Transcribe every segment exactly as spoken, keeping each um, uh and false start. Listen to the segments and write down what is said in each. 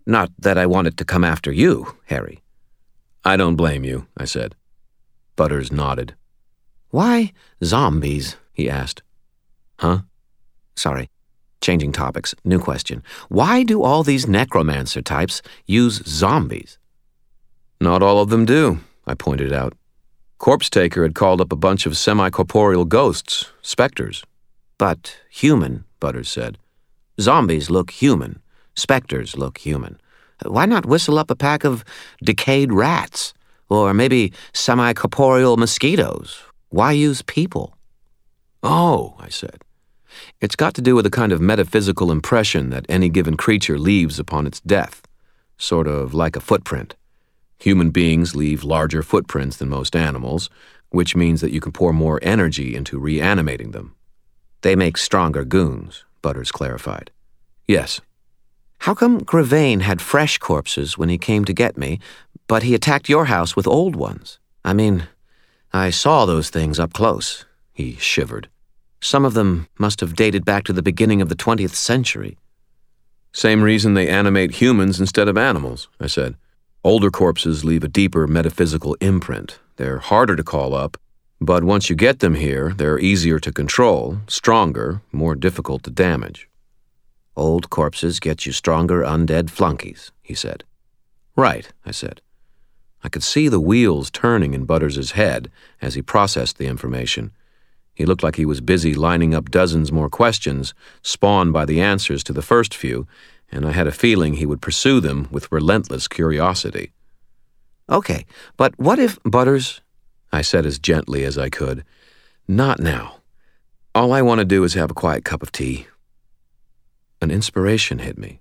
Not that I wanted to come after you, Harry. I don't blame you, I said. Butters nodded. Why zombies? He asked. Huh? Sorry. Changing topics. New question. Why do all these necromancer types use zombies? Not all of them do, I pointed out. Corpse Taker had called up a bunch of semi-corporeal ghosts, specters. But human, Butters said. Zombies look human. Specters look human. Why not whistle up a pack of decayed rats? Or maybe semi-corporeal mosquitoes? Why use people? Oh, I said. It's got to do with the kind of metaphysical impression that any given creature leaves upon its death, sort of like a footprint. Human beings leave larger footprints than most animals, which means that you can pour more energy into reanimating them. They make stronger goons, Butters clarified. Yes. How come Gravane had fresh corpses when he came to get me, but he attacked your house with old ones? I mean, I saw those things up close. He shivered. Some of them must have dated back to the beginning of the twentieth century. Same reason they animate humans instead of animals, I said. Older corpses leave a deeper metaphysical imprint. They're harder to call up, but once you get them here, they're easier to control, stronger, more difficult to damage. Old corpses get you stronger undead flunkies, he said. Right, I said. I could see the wheels turning in Butters' head as he processed the information. He looked like he was busy lining up dozens more questions, spawned by the answers to the first few, and I had a feeling he would pursue them with relentless curiosity. Okay, but what if, Butters, I said as gently as I could, not now. All I want to do is have a quiet cup of tea. An inspiration hit me.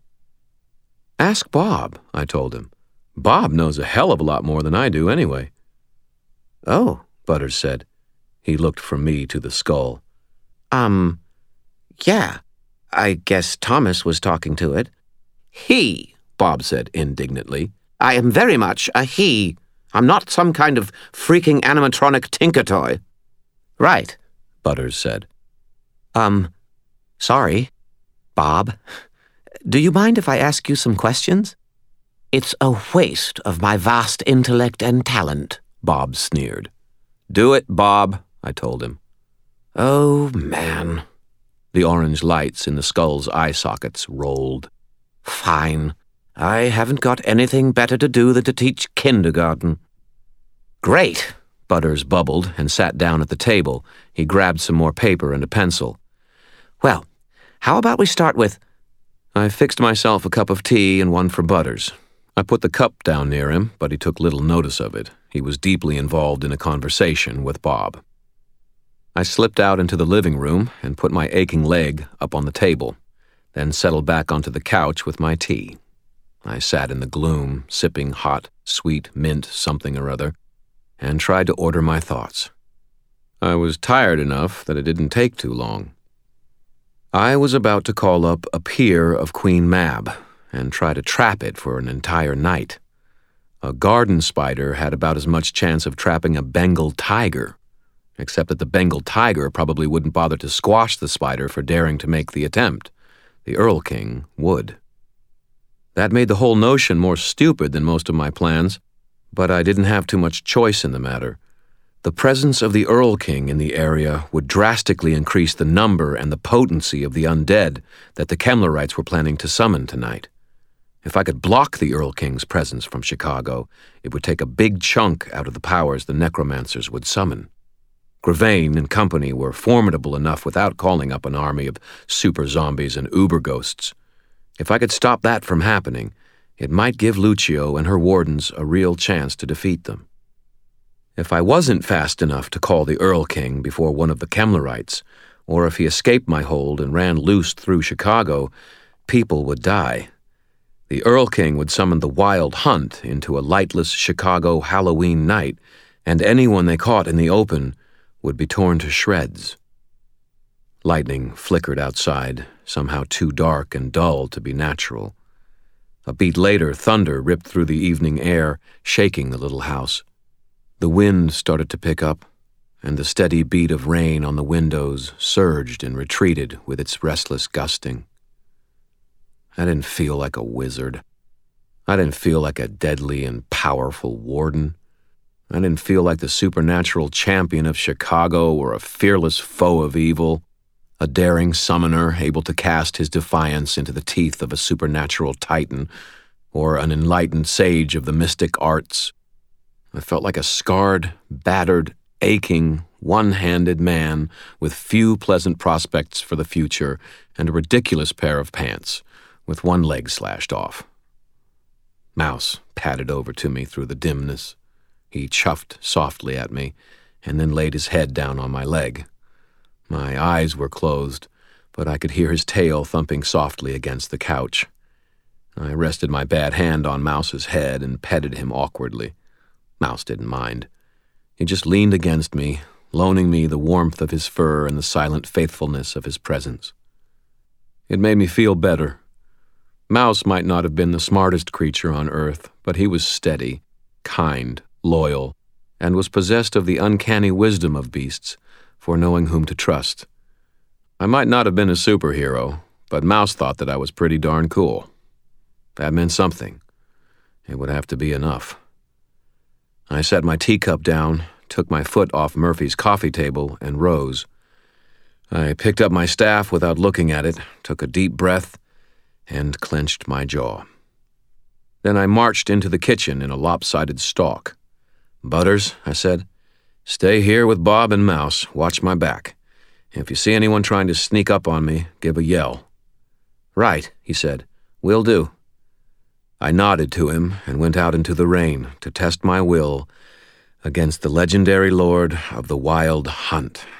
Ask Bob, I told him. Bob knows a hell of a lot more than I do anyway. Oh, Butters said. He looked from me to the skull. Um, yeah, I guess Thomas was talking to it. He, Bob said indignantly. I am very much a he. I'm not some kind of freaking animatronic tinker toy. Right, Butters said. Um, sorry, Bob. Do you mind if I ask you some questions? It's a waste of my vast intellect and talent, Bob sneered. Do it, Bob, I told him. Oh, man. The orange lights in the skull's eye sockets rolled. Fine. I haven't got anything better to do than to teach kindergarten. Great, Butters bubbled and sat down at the table. He grabbed some more paper and a pencil. Well, how about we start with... I fixed myself a cup of tea and one for Butters. I put the cup down near him, but he took little notice of it. He was deeply involved in a conversation with Bob. I slipped out into the living room and put my aching leg up on the table, then settled back onto the couch with my tea. I sat in the gloom, sipping hot, sweet mint something or other, and tried to order my thoughts. I was tired enough that it didn't take too long. I was about to call up a peer of Queen Mab and try to trap it for an entire night. A garden spider had about as much chance of trapping a Bengal tiger, except that the Bengal tiger probably wouldn't bother to squash the spider for daring to make the attempt. The Earl King would. That made the whole notion more stupid than most of my plans, but I didn't have too much choice in the matter. The presence of the Earl King in the area would drastically increase the number and the potency of the undead that the Kemlerites were planning to summon tonight. If I could block the Earl King's presence from Chicago, it would take a big chunk out of the powers the necromancers would summon. Gravane and company were formidable enough without calling up an army of super zombies and uber ghosts. If I could stop that from happening, it might give Lucio and her wardens a real chance to defeat them. If I wasn't fast enough to call the Earl King before one of the Kemlerites, or if he escaped my hold and ran loose through Chicago, people would die. The Earl King would summon the Wild Hunt into a lightless Chicago Halloween night, and anyone they caught in the open would be torn to shreds. Lightning flickered outside, somehow too dark and dull to be natural. A beat later, thunder ripped through the evening air, shaking the little house. The wind started to pick up, and the steady beat of rain on the windows surged and retreated with its restless gusting. I didn't feel like a wizard. I didn't feel like a deadly and powerful warden. I didn't feel like the supernatural champion of Chicago or a fearless foe of evil, a daring summoner able to cast his defiance into the teeth of a supernatural titan, or an enlightened sage of the mystic arts. I felt like a scarred, battered, aching, one-handed man with few pleasant prospects for the future and a ridiculous pair of pants, with one leg slashed off. Mouse padded over to me through the dimness. He chuffed softly at me, and then laid his head down on my leg. My eyes were closed, but I could hear his tail thumping softly against the couch. I rested my bad hand on Mouse's head and petted him awkwardly. Mouse didn't mind. He just leaned against me, loaning me the warmth of his fur and the silent faithfulness of his presence. It made me feel better. Mouse might not have been the smartest creature on earth, but he was steady, kind, loyal, and was possessed of the uncanny wisdom of beasts, for knowing whom to trust. I might not have been a superhero, but Mouse thought that I was pretty darn cool. That meant something. It would have to be enough. I set my teacup down, took my foot off Murphy's coffee table, and rose. I picked up my staff without looking at it, took a deep breath, and clenched my jaw. Then I marched into the kitchen in a lopsided stalk. "Butters," I said, "stay here with Bob and Mouse. Watch my back. If you see anyone trying to sneak up on me, give a yell." "Right," he said. "Will do." I nodded to him and went out into the rain to test my will against the legendary lord of the Wild Hunt.